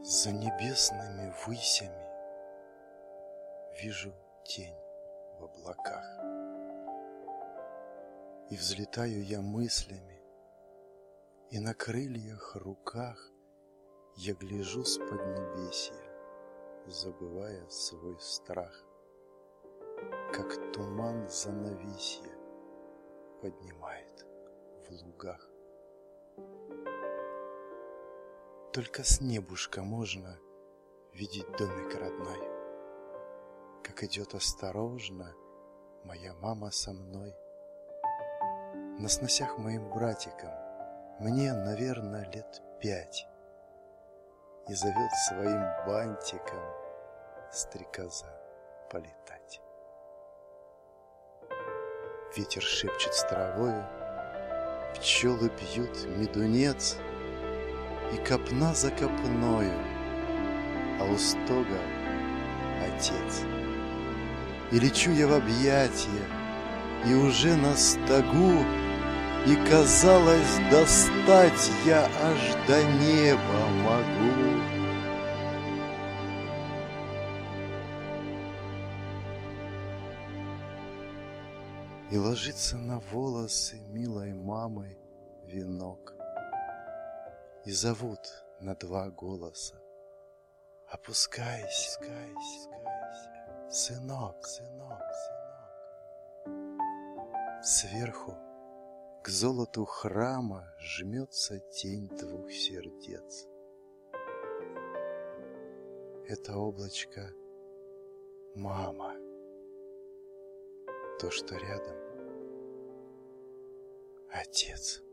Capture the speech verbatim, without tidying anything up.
За небесными высями вижу тень в облаках, и взлетаю я мыслями, и на крыльях руках я гляжу с поднебесья, забывая свой страх, как туман занавесье поднимает в лугах. Только с небушка можно видеть домик родной, как идет осторожно моя мама со мной. На сносях моим братиком мне, наверное, лет пять, и зовет своим бантиком стрекоза полетать. Ветер шепчет с травою, пчелы пьют медунец, и копна за копною, а у стога отец. И лечу я в объятия, и уже на стогу, и, казалось, достать я аж до неба могу. И ложится на волосы милой мамы венок, и зовут на два голоса: опускайся, опускайся, сынок, сынок, сынок. Сверху к золоту храма жмется тень двух сердец. Это облачко мама, то, что рядом отец.